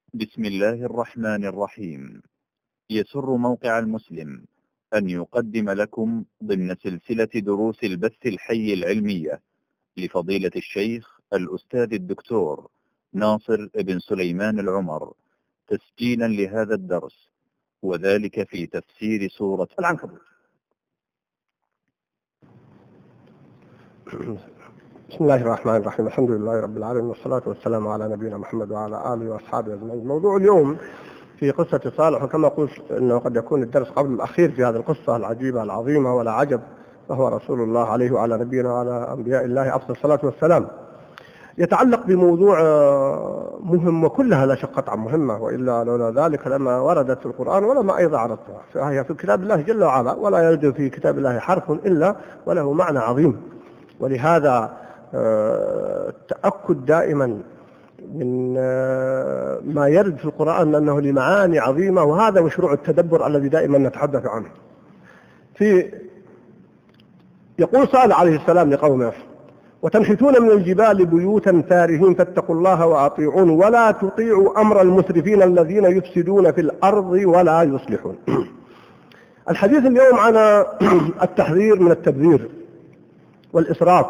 بسم الله الرحمن الرحيم. يسر موقع المسلم أن يقدم لكم ضمن سلسلة دروس البث الحي العلمية لفضيلة الشيخ الأستاذ الدكتور ناصر بن سليمان العمر تسجيلا لهذا الدرس، وذلك في تفسير سورة العنكبوت. بسم الله الرحمن الرحيم. الحمد لله رب العالمين، والصلاة والسلام على نبينا محمد وعلى آله وأصحابه أجمعين. موضوع اليوم في قصة صالح، وكما قلت أنه قد يكون الدرس قبل الأخير في هذه القصة العجيبة العظيمة، ولا عجب، فهو رسول الله عليه وعلى نبينا وعلى أنبياء الله أفضل الصلاة والسلام. يتعلق بموضوع مهم، وكلها لا شك قطعا مهمة، وإلا لولا ذلك لما وردت في القرآن ولما أيضا عرضتها. فهي في كتاب الله جل وعلا، ولا يوجد في كتاب الله حرف إلا وله معنى عظيم. ولهذا التأكد دائما من ما يرد في القرآن أنه لمعاني عظيمة، وهذا مشروع التدبر الذي دائما نتحدث عنه. يقول صالح عليه السلام لقومه: وتنحتون من الجبال بيوتا فارهين فاتقوا الله وأطيعون ولا تطيعوا أمر المسرفين الذين يفسدون في الأرض ولا يصلحون. الحديث اليوم عن التحذير من التبذير والإسراف،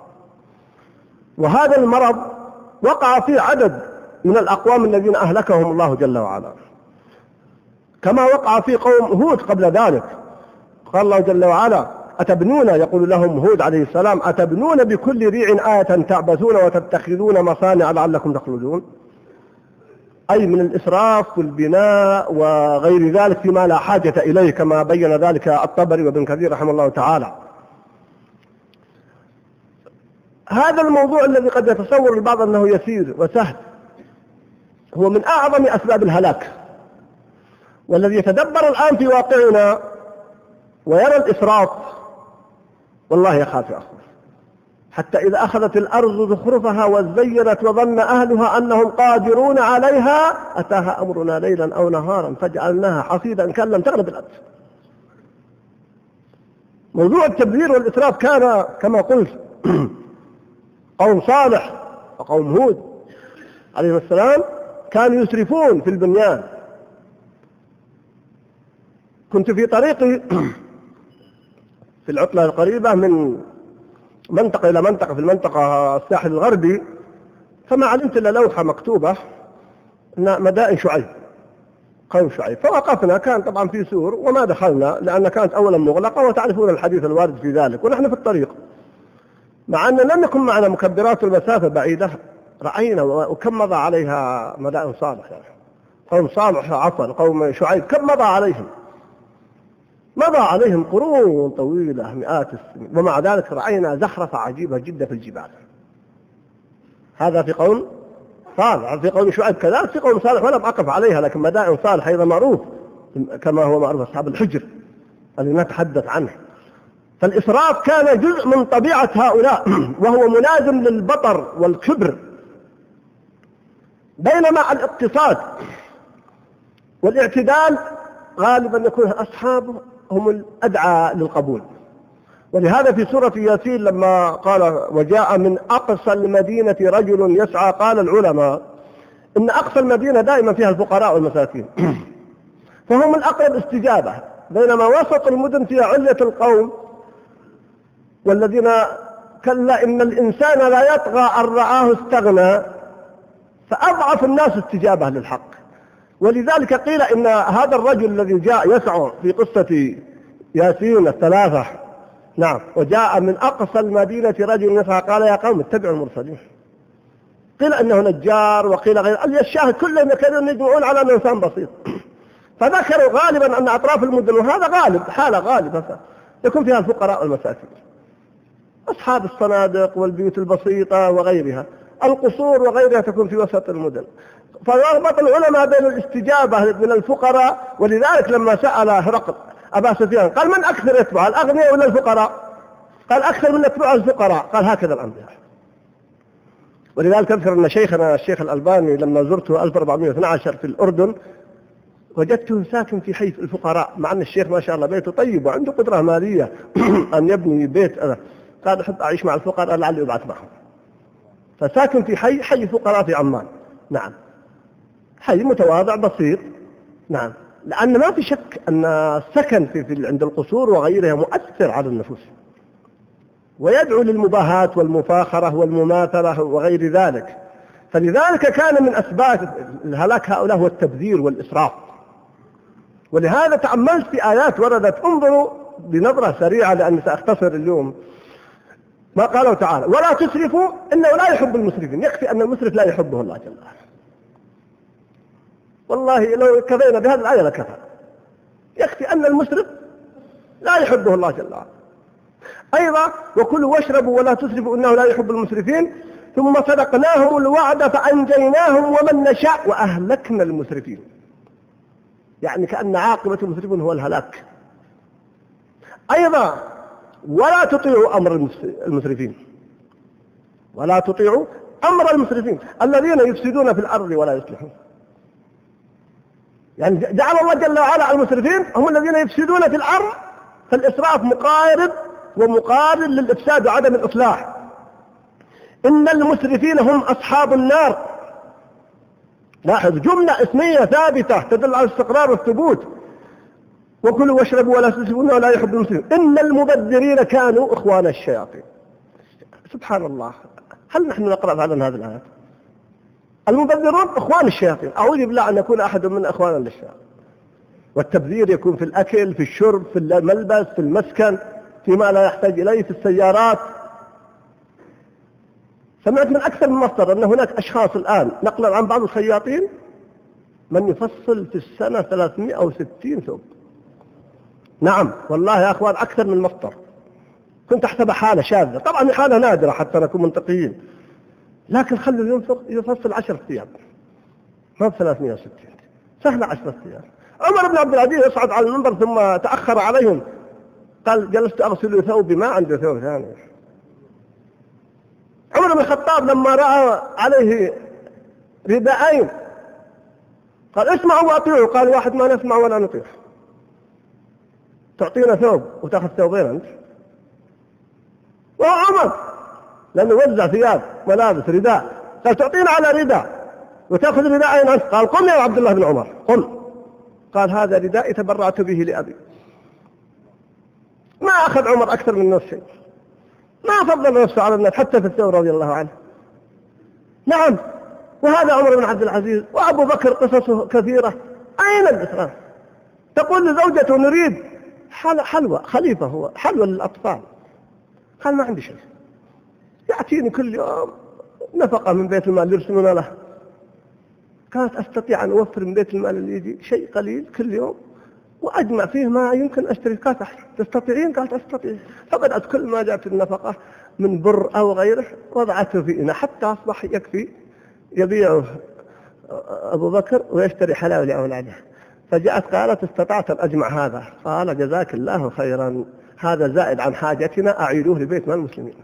وهذا المرض وقع فيه عدد من الأقوام الذين أهلكهم الله جل وعلا، كما وقع في قوم هود قبل ذلك. قال الله جل وعلا: أتبنون، يقول لهم هود عليه السلام: أتبنون بكل ريع آية تعبثون وتتخذون مصانع لعلكم تخلدون. أي من الإسراف والبناء وغير ذلك فيما لا حاجة إليه، كما بين ذلك الطبري وابن كثير رحمه الله تعالى. هذا الموضوع الذي قد يتصور البعض أنه يسير وسهل هو من أعظم أسباب الهلاك، والذي يتدبر الآن في واقعنا ويرى الإسراف والله يخاف يا أخوة. حتى إذا أخذت الأرض زخرفها وزينت وظن أهلها أنهم قادرون عليها أتاها أمرنا ليلا أو نهارا فجعلناها حصيدا كأن لم تغن بالأرض. موضوع التبذير والإسراف كان كما قلت قوم صالح وقوم هود عليه السلام كانوا يسرفون في البنيان. كنت في طريقي في العطلة القريبة من منطقة إلى منطقة في المنطقة الساحل الغربي، فما علمت إلا لوحة مكتوبة أن مدائن شعيب، قوم شعيب. فوقفنا، كان طبعا في سور وما دخلنا لأن كانت أولا مغلقة، وتعرفون الحديث الوارد في ذلك، ونحن في الطريق، مع أن لم يكن معنا مكبرات المسافة بعيدة. رأينا وكم مضى عليها مدائن صالح، يعني قوم صالح عفوا قوم شعيب، كم مضى عليهم؟ مضى عليهم قرون طويلة مئات السنين، ومع ذلك رأينا زخرفة عجيبة جدا في الجبال. هذا في قوم صالح. في قوم شعيب كذلك، في قوم صالح ولم أقف عليها، لكن مدائن صالح أيضا معروف كما هو معروف أصحاب الحجر الذي نتحدث عنه. فالإسراف كان جزء من طبيعة هؤلاء، وهو ملازم للبطر والكبر، بينما الاقتصاد والاعتدال غالبا يكون أصحابه هم الأدعى للقبول. ولهذا في سورة ياسين لما قال: وجاء من أقصى المدينة رجل يسعى، قال العلماء إن أقصى المدينة دائما فيها الفقراء والمساكين فهم الأقرب استجابة، بينما وسط المدن فيها علية القوم والذين كلا إن الإنسان لا يطغى أن رآه استغنى، فأضعف الناس استجابة للحق. ولذلك قيل إن هذا الرجل الذي جاء يسعى في قصة ياسين الثلاثة، نعم، وجاء من أقصى المدينة رجل يسعى قال يا قوم اتبعوا المرسلين. قيل إنه نجار، وقيل غير، الشاهد كلهم كانوا يجمعون على أنه إنسان بسيط. فذكروا غالبا أن أطراف المدن، وهذا غالب حالة غالبة يكون فيها الفقراء والمساكين، أصحاب الصنادق والبيوت البسيطة وغيرها، القصور وغيرها تكون في وسط المدن. فربط العلماء بين الاستجابة من الفقراء. ولذلك لما سأل هرقل أبا سفيان قال: من أكثر يتبع، الأغنياء ولا الفقراء؟ قال: أكثر من يتبع الفقراء. قال: هكذا الأنبياء. ولذلك أذكر أن شيخنا الشيخ الألباني لما زرته 1412 في الأردن وجدته ساكن في حي الفقراء، مع أن الشيخ ما شاء الله بيته طيب وعنده قدرة مالية أن يبني بيت. قال: أحب أعيش مع الفقراء لعلي أبعث معهم. فساكن في حي فقراء في عمان. نعم، حي متواضع بسيط. نعم، لأن ما في شك أن السكن عند القصور وغيرها مؤثر على النفوس، ويدعو للمباهاة والمفاخرة والمماثلة وغير ذلك. فلذلك كان من أسباب الهلاك هؤلاء هو التبذير والإسراف. ولهذا تأملت في آيات وردت، انظروا بنظرة سريعة لأني سأختصر اليوم ما قاله تعالى: ولا تسرفوا إنه لا يحب المسرفين. يكفي أن المسرف لا يحبه الله جل وعلا. والله لو كفينا بهذه الآية لكفى. يكفي أن المسرف لا يحبه الله جل وعلا. أيضا: وكلوا واشربوا ولا تسرفوا إنه لا يحب المسرفين، ثم صدقناهم الوعد فأنجيناهم ومن نشاء وأهلكنا المسرفين. يعني كأن عاقبة المسرفين هو الهلاك. أيضا: ولا تطيعوا أمر المسرفين، ولا تطيعوا أمر المسرفين الذين يفسدون في الأرض ولا يصلحون. يعني جعل الله جل وعلا المسرفين هم الذين يفسدون في الأرض، فالإسراف مقارب ومقارن للإفساد وعدم الإصلاح. إن المسرفين هم أصحاب النار. لاحظ، جملة اسمية ثابتة تدل على الاستقرار والثبوت. وكلوا واشربوا ولا تسرفوا إنه لا يحب المسرفين. إن المبذرين كانوا إخوان الشياطين. سبحان الله، هل نحن نقرأ فعلا هذه الآيات؟ المبذرون إخوان الشياطين. أعوذ بالله أن يكون أحد من إخوانا للشياطين. والتبذير يكون في الأكل، في الشرب، في الملبس، في المسكن، فيما لا يحتاج إليه، في السيارات. سمعت من أكثر من مصدر أن هناك أشخاص الآن نقلا عن بعض الخياطين من يفصل في السنة 360 ثوب. نعم والله يا أخوان، أكثر من مصدر. كنت أحسب حالة شاذة، طبعا حالة نادرة حتى نكون منطقيين، لكن خلوا يفصل 10 ثياب، ما ب 360، سهلة 10 ثياب. عمر بن عبد العزيز يصعد على المنبر ثم تأخر عليهم، قال: جلست أغسل ثوبي ما عندي ثوب ثاني. عمر بن الخطاب لما رأى عليه رداءين قال: اسمعوا وأطيعوا. قال: واحد: ما نسمع ولا نطيع. تعطينا ثوب وتأخذ ثوبين أنت؟ وهو عمر لأنه وزع ثياب ملابس رداء، قال: تعطينا على رداء وتأخذ رداءين أنت. قال: قم يا عبد الله بن عمر قم. قال: هذا ردائي تبرعت به لأبي. ما أخذ عمر أكثر من نفس شيء، ما فضل نفسه على الناس حتى في الثور رضي الله عنه. نعم، وهذا عمر بن عبد العزيز. وأبو بكر قصصه كثيرة. أين الإسراف؟ تقول لزوجته: نريد حلوى، خليفة هو، حلوى للأطفال. قال: ما عندي شيء. يأتيني كل يوم نفقة من بيت المال يرسلون له. كانت أستطيع أن أوفر من بيت المال اللي يجي شيء قليل كل يوم وأجمع فيه ما يمكن أشتري. قالت: تستطيعين؟ قالت: أستطيع. فبدأت كل ما جاءت النفقة من بر أو غيره وضعته في إناء حتى أصبح يكفي يبيعه أبو بكر ويشتري حلاوة لأولاده. فجاءت قالت: استطعت أن أجمع هذا. قال: جزاك الله خيرا، هذا زائد عن حاجتنا، أعيدوه لبيت مال المسلمين.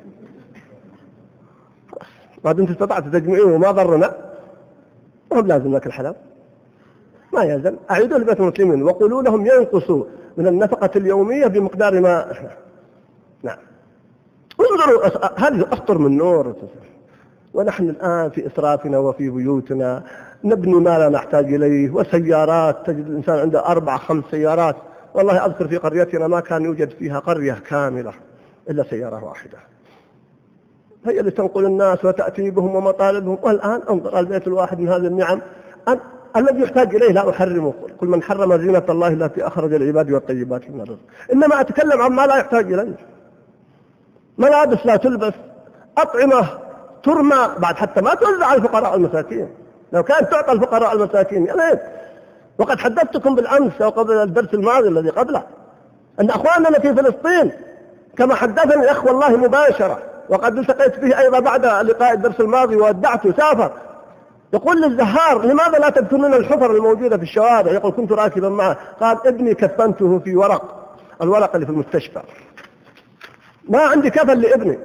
بعد أنت استطعت تجمعيه وما ضرنا، وهم لازم لك الحلال، ما يلزم، أعيدوا لبيت المسلمين وقولوا لهم ينقصوا من النفقة اليومية بمقدار ما. نعم، انظروا، هذه أسطر من نور. ونحن الآن في إسرافنا وفي بيوتنا نبني ما لا نحتاج إليه، وسيارات تجد الإنسان عنده 4-5 سيارات. والله أذكر في قريتنا ما كان يوجد فيها قرية كاملة إلا سيارة واحدة، هي اللي تنقل الناس وتأتي بهم ومطالبهم. والآن انظر البيت الواحد من هذه النعم الذي يحتاج إليه لا أحرمه. كل من حرم زينة الله التي أخرج العباد والطيبات من الرزق. إنما أتكلم عن ما لا يحتاج إليه، ملابس لا تلبس، أطعمة ترمى، بعد حتى ما توزع على الفقراء المساكين. لو كانت تعطى الفقراء المساكين يا ليت. وقد حدثتكم بالأمس أو قبل الدرس الماضي الذي قبله أن أخواننا في فلسطين كما حدثني أخوة الله مباشرة، وقد التقيت به أيضا بعد لقاء الدرس الماضي وودعته سافر، يقول للزهار: لماذا لا تدفنون الحفر الموجودة في الشوارع؟ يقول: كنت راكبا معه. قال: ابني كفنته في الورق اللي في المستشفى، ما عندي كفن لابني.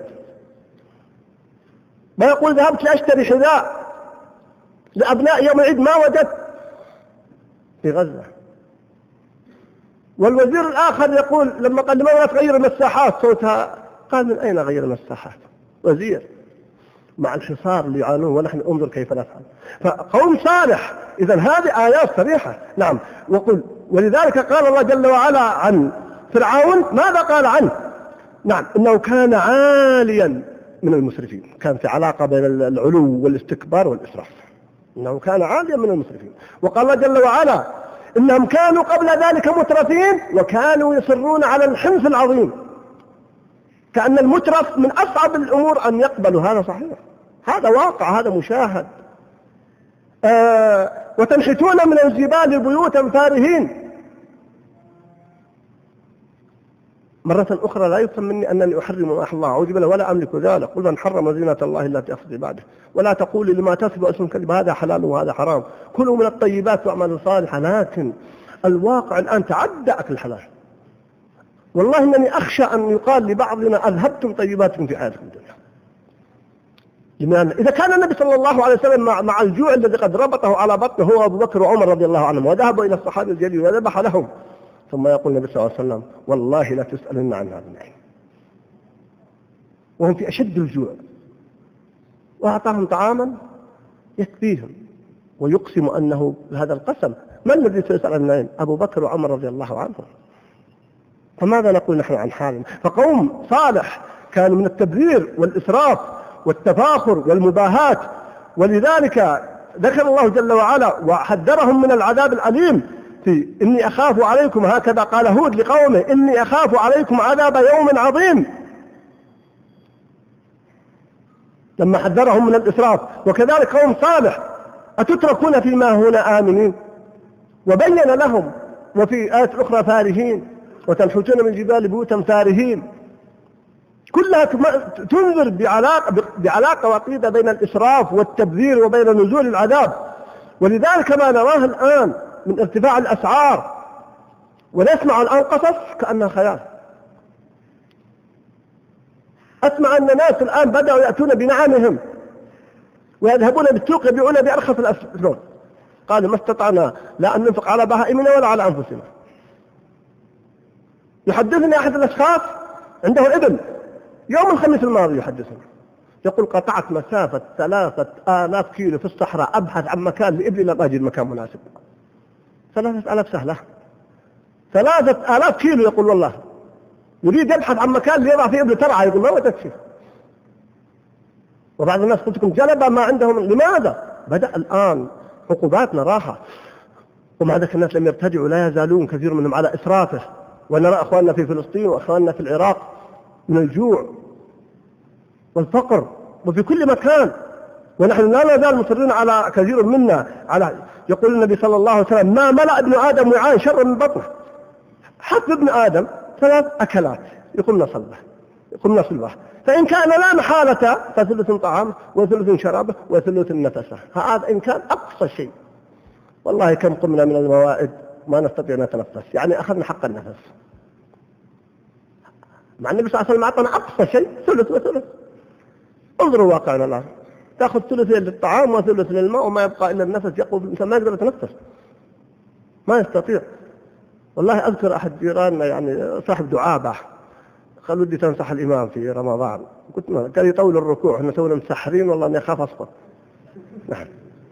ما يقول: ذهبت لأشتري حذاء لأبناء يوم العيد ما وجدت في غزة. والوزير الآخر يقول لما قال: لماذا تغير المساحات صوتها؟ قال: من أين غير المساحات؟ وزير مع الحصار اللي يعانون ونحن انظر كيف نفعل. فقوم صالح إذن هذه آيات صريحة. نعم. ولذلك قال الله جل وعلا عن فرعون ماذا قال عنه؟ نعم إنه كان عاليا من المسرفين، كان في علاقة بين العلو والاستكبار والإسراف، إنه كان عاليا من المسرفين. وقال الله جل وعلا إنهم كانوا قبل ذلك مترفين وكانوا يصرون على الحنث العظيم، كأن المترف من أصعب الأمور أن يقبلوا. هذا صحيح، هذا واقع، هذا مشاهد. وتنحتون من الجبال بيوتا فارهين. مرة أخرى لا يفهم مني أنني أحرم ما أحل الله عز وجل ولا أملك ذلك، قل من حرم زينة الله التي أخرج بعده، ولا تقولوا لما تصف ألسنتكم الكذب هذا حلال وهذا حرام، كلوا من الطيبات واعملوا صالحا. لكن الواقع الآن تعدى أكل الحلال. والله إنني أخشى أن يقال لبعضنا أذهبتم طيباتكم في حياتكم الدنيا. لماذا؟ إذا كان النبي صلى الله عليه وسلم مع الجوع الذي قد ربطه على بطنه هو أبو بكر وعمر رضي الله عنهم، وذهبوا إلى الصحابي الجليل وذبح لهم، ثم يقول النبي صلى الله عليه وسلم والله لا تسألن عن هذا النعيم، وهم في أشد الجوع، وأعطاهم طعاما يكفيهم، ويقسم أنه هذا القسم من الذي سيسأل عن النعيم؟ أبو بكر وعمر رضي الله عنهم. فماذا نقول نحن عن حالنا؟ فقوم صالح كانوا من التبذير والإسراف والتفاخر والمباهات، ولذلك ذكر الله جل وعلا وحذرهم من العذاب الأليم في إني أخاف عليكم، هكذا قال هود لقومه إني أخاف عليكم عذاب يوم عظيم، لما حذرهم من الإسراف. وكذلك قوم صالح أتتركون فيما هنا آمنين، وبين لهم وفي آيات أخرى فارهين وتنحتون من جبال بيوتا فارهين، كلها تنذر بعلاقة وطيدة بين الإسراف والتبذير وبين نزول العذاب. ولذلك ما نراه الآن من ارتفاع الأسعار، ونسمع الآن قصص كأنها خيال. أسمع أن الناس الآن بدأوا يأتون بنعمهم ويذهبون بالسوق يبيعون بأرخص الأسعار، قالوا ما استطعنا لا أن ننفق على بهائمنا ولا على أنفسنا. يحدثني أحد الأشخاص عنده ابن يوم الخميس الماضي يحدثني، يقول قطعت مسافة 3000 كيلو في الصحراء أبحث عن مكان لإبلي لم أجد مكان مناسب. 3000 سهلة، 3000 كيلو يقول والله يريد يبحث عن مكان ليضع فيه إبلي ترعى، يقول ما وجدت شيء. وبعض الناس قلت لكم جلبة ما عندهم. لماذا؟ بدأ الآن عقوبات نراها، ومع ذلك الناس لم يرتدعوا، لا يزالون كثير منهم على إسرافه. ونرى أخواننا في فلسطين وأخواننا في العراق من الجوع والفقر وفي كل مكان، ونحن لا نزال مصرين على كثير منا على. يقول النبي صلى الله عليه وسلم ما ملأ ابن آدم وعاء شر من بطنه. حط ابن آدم 3 أكلات يقومنا صلبه، فإن كان لا محالة فثلث طعام وثلث شرابه وثلث نفسه. هذا إن كان أقصى شيء. والله كم قمنا من الموائد ما نستطيع أن نتنفس، يعني أخذنا حق النفس، مع النبي صلى الله عليه وسلم أعطنا أقصى شيء ثلث وثلث. انظروا واقعنا الآن، تأخذ ثلثين للطعام وثلث للماء وما يبقى إلا النفس. يقول الإنسان ما يقدر يتنفس، ما يستطيع. والله أذكر أحد جيراننا يعني صاحب دعابة قال ودي تنصح الإمام في رمضان، قلت ما قال يطول الركوع، احنا تونا مسحرين والله أني أخاف أسقط. نعم.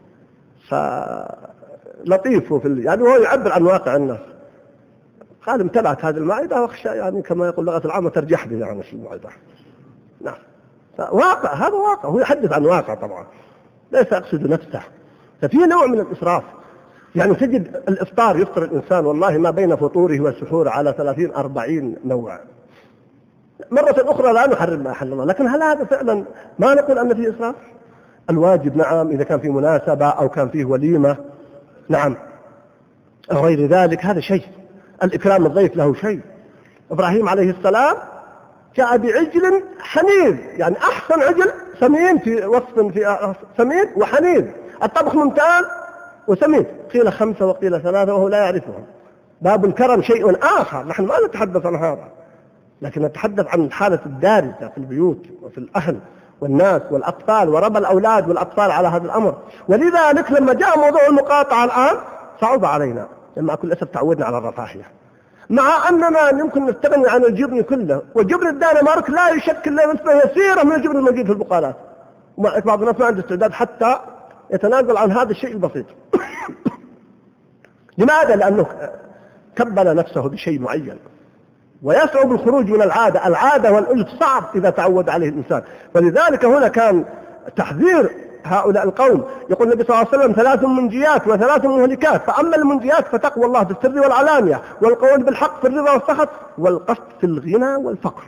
فلطيف يعني هو يعبر عن واقع الناس. قال امتلأت هذه المعدة واخشى يعني كما يقول لغة العامة ترجح بي يعني في المعدة. نعم. واقع، هذا واقع، هو يحدث عن واقع طبعا، ليس يقصد نفسه. ففي نوع من الإسراف، يعني تجد الإفطار يفطر الإنسان والله ما بين فطوره والسحور على 30-40 نوع. مرة أخرى لا نحرم ما أحل الله، لكن هل هذا فعلا ما نقول أن فيه إسراف؟ الواجب نعم إذا كان فيه مناسبة أو كان فيه وليمة، نعم، أو غير ذلك هذا شيء. الإكرام الضيف له شيء. إبراهيم عليه السلام جاء بعجل حنيذ، يعني أحسن عجل، سمين في وصف في سمين وحنيذ، الطبخ ممتاز وسمين. قيل 5 وقيل 3 وهو لا يعرفهم. باب الكرم شيء آخر، نحن ما نتحدث عن هذا، لكن نتحدث عن الحالة الدارجة في البيوت وفي الأهل والناس والأطفال وربى الأولاد والأطفال على هذا الأمر. ولذلك لما جاء موضوع المقاطعة الآن صعب علينا، لما كل أسف تعودنا على الرفاهية، مع أننا يمكن نستغني عن الجبن كله. وجبن الدنمارك لا يشكل نسبة يسيرة من الجبن الموجود في البقالات. بعض الناس ما عنده استعداد حتى يتنازل عن هذا الشيء البسيط. لماذا؟ لأنه كبل نفسه بشيء معين، ويصعب الخروج من العادة والألف صعب إذا تعود عليه الإنسان. فلذلك هنا كان تحذير هؤلاء القوم. يقول النبي صلى الله عليه وسلم 3 منجيات و3 مهلكات، فأما المنجيات فتقوى الله في السر والعلانية، والقول بالحق في الرضا والسخط، والقصد في الغنى والفقر.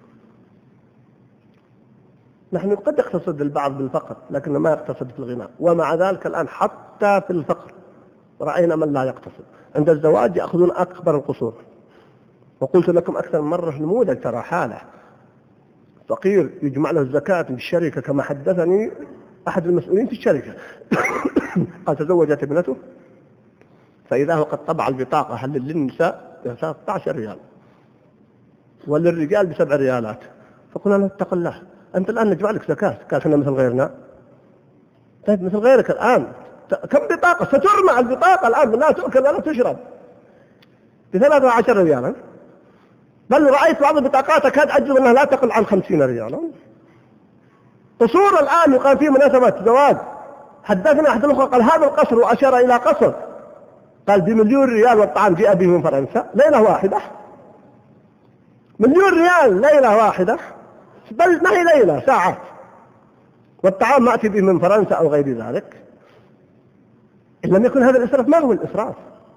نحن قد يقتصد البعض بالفقر لكن ما يقتصد في الغنى، ومع ذلك الآن حتى في الفقر رأينا من لا يقتصد. عند الزواج يأخذون أكبر القصور، وقلت لكم أكثر من مرة نموذج ترى حاله فقير يجمع له الزكاة في الشركة كما حدثني أحد المسؤولين في الشركة. قال تزوجت ابنته فإذا هو قد طبع البطاقة هل للنساء ب 13 ريال وللرجال ب7 ريالات. فقلنا له اتق الله، أنت الآن نجمع لك زكاة. قال احنا مثل غيرنا. طيب مثل غيرك الآن كم بطاقة سترمى البطاقة الآن لا تؤكل ولا تشرب ب13 ريالا، بل رأيت بعض البطاقات أكاد أجل أنها لا تقل عن 50 ريالا. قصور الآن يقام فيه مناسبة زواج. حدثنا أحد الأخوة قال هذا القصر، وأشار إلى قصر قال ب1,000,000 ريال والطعام جاء به من فرنسا ليلة واحدة. 1,000,000 ريال ليلة واحدة، بل ما هي ليلة ساعات، والطعام ما أتي به من فرنسا أو غير ذلك. إن لم يكن هذا الإسراف ما هو الإسراف؟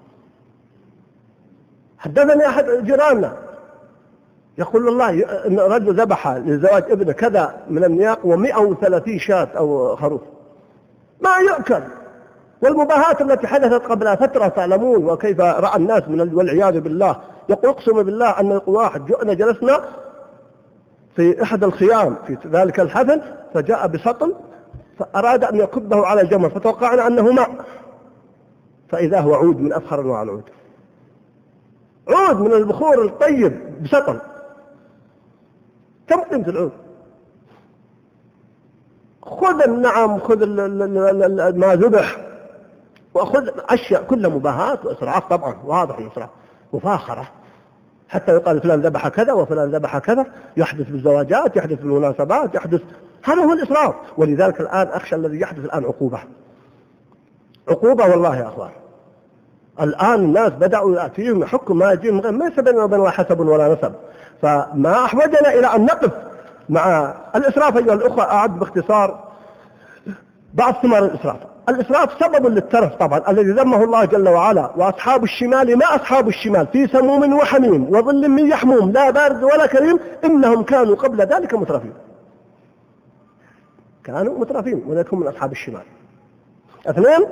حدثني أحد جيراننا يقول الله إن رجل ذبح لزواج ابنه كذا من النياق و130 شاة أو خروف ما يؤكل. والمباهات التي حدثت قبل فترة تعلمون وكيف رأى الناس من والعياذ بالله. يقول اقسم بالله أن يقول واحد جئنا جلسنا في أحد الخيام في ذلك الحفل فجاء بسطل فأراد أن يكبه على الجمر فتوقعنا أنه ماء، فإذا هو عود من أفخر أنواع العود، عود من البخور الطيب بسطل. كم قيمة العود؟ خذ النعم، خذ ما ذبح، وخذ أشياء كلها مباهات وإسراف طبعا، واضح الإسراف مفاخرة، حتى يقال فلان ذبح كذا وفلان ذبح كذا، يحدث بالزواجات، يحدث بالمناسبات، يحدث. هذا هو الإسراف. ولذلك الآن أخشى الذي يحدث الآن عقوبة والله يا أخوان. الآن الناس بدأوا يأتيهم حكم ما يجيهم غير ما يسبنا وبين الله حسب ولا نسب. فما أحوجنا إلى أن نقف مع الإسراف أيها الأخوة. أعد باختصار بعض ثمار الإسراف. الإسراف سبب للترف طبعا الذي ذمه الله جل وعلا. وأصحاب الشمال ما أصحاب الشمال في سموم وحميم وظل من يحموم لا بارد ولا كريم إنهم كانوا قبل ذلك مترفين. كانوا مترفين ولكن من أصحاب الشمال. 2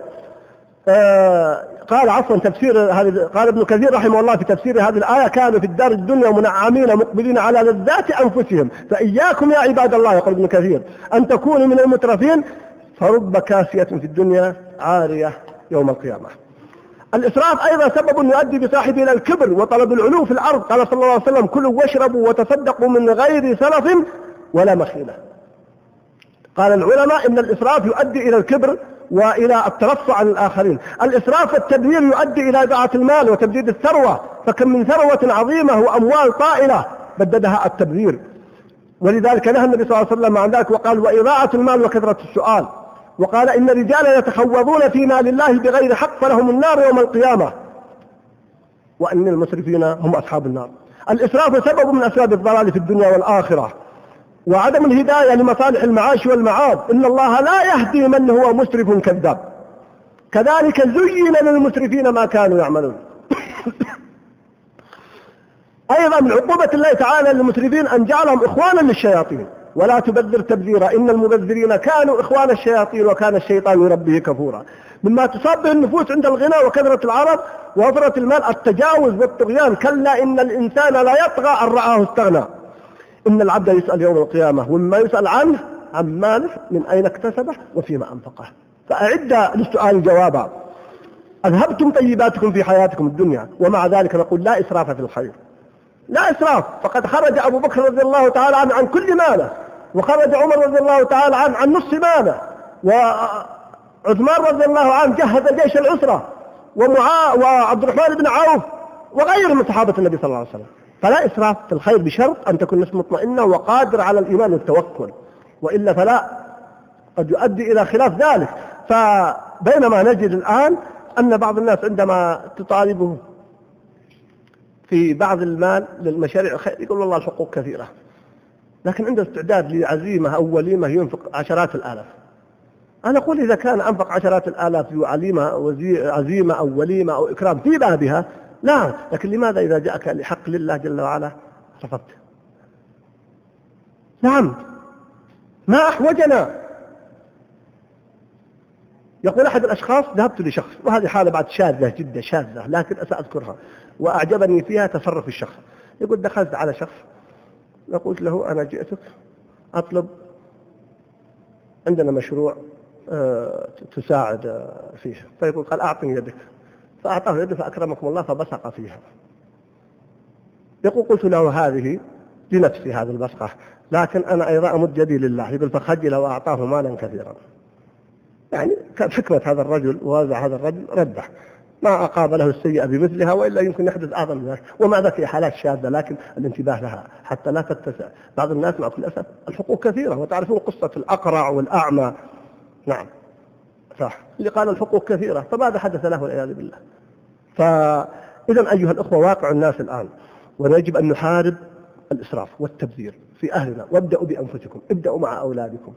قال عفوا تفسير هذه، قال ابن كثير رحمه الله في تفسير هذه الآية كانوا في الدار الدنيا منعمين مقبلين على لذات أنفسهم فإياكم يا عباد الله يقول ابن كثير أن تكونوا من المترفين فرب كاسية في الدنيا عارية يوم القيامة. الإسراف أيضا سبب يؤدي بصاحبه إلى الكبر وطلب العلو في الأرض. قال صلى الله عليه وسلم كلوا واشربوا وتصدقوا من غير سرف ولا مخيلة. قال العلماء إن الإسراف يؤدي إلى الكبر وإلى الترفع عن الآخرين. الإسراف والتبذير يؤدي إلى إضاعة المال وتبديد الثروة، فكم من ثروة عظيمة وأموال طائلة بددها التبذير. ولذلك نهى النبي صلى الله عليه وسلم عن ذلك وقال وإضاعة المال وكثرة السؤال. وقال إن رجالا يتخوضون في مال الله بغير حق فلهم النار يوم القيامة وأن المسرفين هم أصحاب النار. الإسراف سبب من أسباب الضلال في الدنيا والآخرة وعدم الهداية لمصالح المعاش والمعاد. إن الله لا يهدي من هو مسرف كذاب كذلك زين للمسرفين ما كانوا يعملون. أيضا من عقوبة الله تعالى للمسرفين أن جعلهم إخوانا للشياطين ولا تبذر تبذيرا إن المبذرين كانوا إخوان الشياطين وكان الشيطان لربه كفورا. مما تصاب به النفوس عند الغنى وكثرة العرض ووفرة المال التجاوز والطغيان. كلا إن الإنسان لا يطغى أن رآه استغنى. إن العبد يسأل يوم القيامة ومما يسأل عنه عن ماله من أين اكتسبه وفيما أنفقه. فأعد للسؤال جوابا. أذهبتم طيباتكم في حياتكم الدنيا ومع ذلك نقول لا إسراف في الخير، لا إسراف. فقد خرج أبو بكر رضي الله تعالى عنه عن كل ماله، وخرج عمر رضي الله تعالى عنه عن نصف ماله، وعثمان رضي الله عنه جهز جيش العسرة، وعبد الرحمن بن عوف وغيرهم من صحابة النبي صلى الله عليه وسلم. فلا إسراف في الخير بشرط أن تكون نفس مطمئنة وقادر على الإيمان والتوكل، وإلا فلا قد يؤدي إلى خلاف ذلك. فبينما نجد الآن أن بعض الناس عندما تطالبه في بعض المال للمشاريع الخير يقول والله الحقوق كثيرة، لكن عنده استعداد لعزيمة أو وليمة ينفق عشرات الآلاف. أنا أقول إذا كان أنفق عشرات الآلاف في عزيمة أو وليمة أو إكرام في بابها لا، لكن لماذا إذا جاءك لحق لله جل وعلا رفضت؟ نعم ما أحوجنا. يقول أحد الأشخاص ذهبت لشخص، وهذه حالة بعد شاذة جدا شاذة لكن سأذكرها وأعجبني فيها تصرف الشخص. يقول دخلت على شخص قلت له أنا جئتك أطلب عندنا مشروع تساعد فيه. فيقول قال أعطني يدك، فأعطاه يده فأكرمكم الله فبصق فيها. يقول قلت له هذه لنفسي هذه البصقة، لكن أنا أيضا أمد يدي لله. يقول فخجل وأعطاه مالا كثيرا. يعني كانت حكمة هذا الرجل ووزع هذا الرجل رده، ما أقابله السيئة بمثلها وإلا يمكن يحدث أعظم من ذلك. ومع ذلك حالات شاذة لكن الانتباه لها حتى لا تتسع. بعض الناس مع كل أسف الحقوق كثيرة، وتعرفون قصة الأقرع والأعمى. نعم صح، اللي قال الحقوق كثيرة فماذا حدث له والعياذ بالله. فإذا أيها الأخوة واقع الناس الآن، ويجب أن نحارب الإسراف والتبذير في أهلنا. وابدأوا بأنفسكم، ابدأوا مع أولادكم.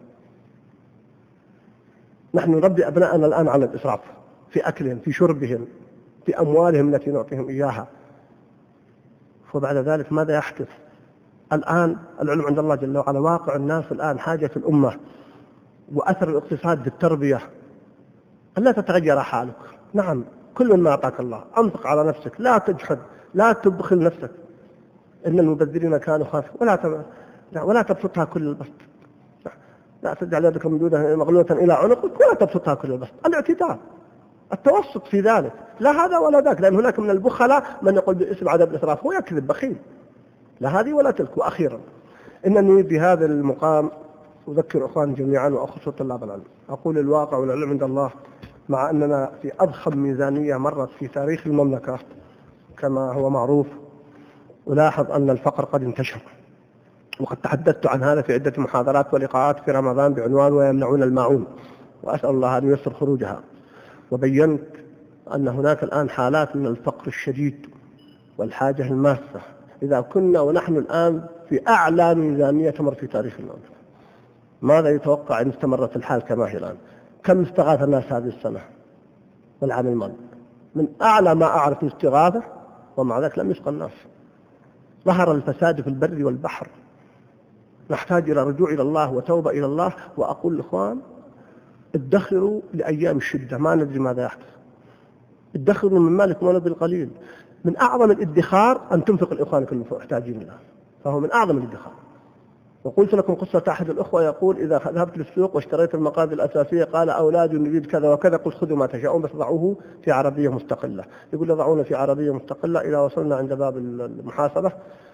نحن نربي أبناءنا الآن على الإسراف في أكلهم في شربهم في أموالهم التي نعطيهم إياها، وبعد ذلك ماذا يحدث؟ الآن العلم عند الله جل وعلا. واقع الناس الآن حاجة الأمة وأثر الاقتصاد بالتربية أن لا تتغير حالك. نعم كل ما أعطاك الله أنفق على نفسك، لا تجحد، لا تبخل نفسك. إن المبذرين كانوا خاسرين. ولا تبسطها كل البسط. لا تجعل يدك مغلولة إلى عنقك ولا تبسطها كل البسط. الاعتدال، التوسط في ذلك، لا هذا ولا ذاك. لأن هناك من البخلاء من يقول باسم عدم الإسراف هو يكذب بخيل، لا هذه ولا تلك. وأخيرا إنني بهذا المقام أذكر أخواني جميعا وأخص طلاب العلم، أقول الواقع والعلم عند الله، مع أننا في أضخم ميزانية مرت في تاريخ المملكة كما هو معروف، ألاحظ أن الفقر قد انتشر. وقد تحدثت عن هذا في عدة محاضرات ولقاءات في رمضان بعنوان ويمنعون الماعون، وأسأل الله أن ييسر خروجها. وبينت أن هناك الآن حالات من الفقر الشديد والحاجة الماسة. إذا كنا ونحن الآن في أعلى ميزانية تمر في تاريخ المملكة، ماذا يتوقع إن استمرت الحال كما هي الآن؟ كم استغاث الناس هذه السنة والعام الماضي؟ من أعلى ما أعرف الاستغاثة، ومع ذلك لم يسقى الناس. ظهر الفساد في البر والبحر. نحتاج إلى رجوع إلى الله وتوبة إلى الله. وأقول للإخوان ادخروا لأيام الشدة، ما ندري ماذا يحدث. ادخروا من مالكم ولو بالقليل. من أعظم الادخار أن تنفق الإخوان كل محتاجين له، فهو من أعظم الادخار. وقلت لكم قصة أحد الأخوة يقول إذا ذهبت للسوق واشتريت المقاضي الأساسية قال أولادي نريد كذا وكذا، قلت خذوا ما تشاءون بس ضعوه في عربية مستقلة. يقول لي ضعونا في عربية مستقلة. إذا وصلنا عند باب المحاسبة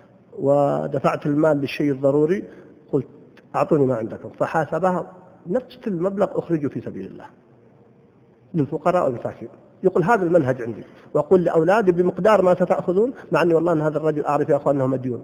ودفعت المال للشيء الضروري قلت أعطوني ما عندكم، فحاسبها نفس المبلغ أخرجه في سبيل الله للفقراء والمساكين. يقول هذا المنهج عندي، وأقول لأولادي بمقدار ما ستأخذون، مع أني والله أن هذا الرجل أعرف يا أخوان أنه مديون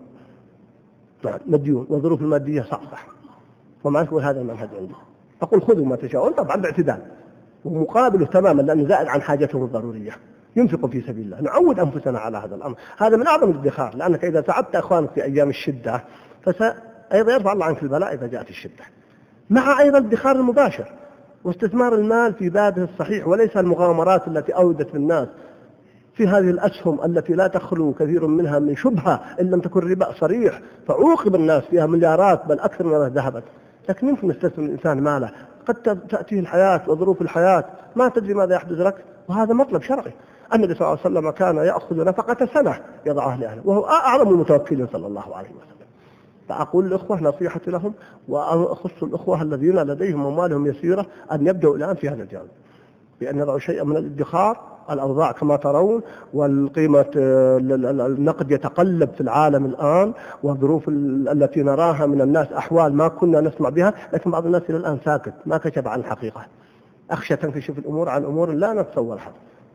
والظروف المادية صعبة، ومع ذلك هذا المنهج عندي. أقول خذوا ما تشاءون طبعا باعتدال ومقابله تماما، لأنه زائد عن حاجتهم الضرورية، ينفقوا في سبيل الله. نعود أنفسنا على هذا الأمر. هذا من أعظم الادخار، لأنك إذا تعبت أخوانك في أيام الشدة فأيضا يرفع الله عنك البلاء إذا جاءت الشدة، مع أيضا الادخار المباشر واستثمار المال في بابه الصحيح، وليس المغامرات التي أودت الناس في هذه الأسهم التي لا تخلو كثير منها من شبهة إن لم تكن ربا صريح، فعوقب الناس فيها مليارات بل أكثر مما ذهبت. لكن يمكن يستثمر الإنسان ماله، قد تأتيه الحياة وظروف الحياة ما تدري ماذا يحدث لك، وهذا مطلب شرعي. النبي صلى الله عليه وسلم كان يأخذ نفقة سنة يضعها لأهله، وهو أعظم المتوكلين صلى الله عليه وسلم. فأقول الأخوة نصيحتي لهم، وأخص الأخوة الذين لديهم أموالهم يسيرة، أن يبدأوا الآن في هذا الجانب، بأن يضعوا شيئا من الادخار. الأوضاع كما ترون والقيمة النقد يتقلب في العالم الآن، والظروف التي نراها من الناس أحوال ما كنا نسمع بها، لكن بعض الناس إلى الآن ساكت ما كشف عن الحقيقة، أخشى تنكشف الأمور عن أمور لا نتصورها.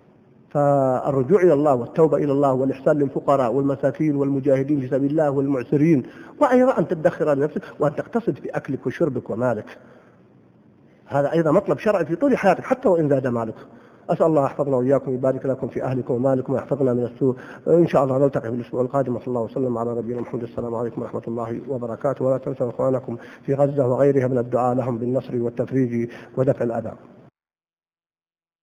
فالرجوع إلى الله والتوبة إلى الله والإحسان للفقراء والمساكين والمجاهدين في سبيل الله والمعسرين، وأيضا أن تدخر لنفسك وأن تقتصد في أكلك وشربك ومالك. هذا أيضا مطلب شرعي في طول حياتك حتى وإن زاد مالك. أسأل الله يحفظنا وإياكم ويبارك لكم في أهلكم ومالكم ويحفظنا من السوء. إن شاء الله نلتقي في الأسبوع القادم، وصلى الله وسلم على نبينا محمد. السلام عليكم ورحمة الله وبركاته. ولا تنسوا إخوانكم في غزة وغيرها من الدعاء لهم بالنصر والتفريج ودفع الأذى.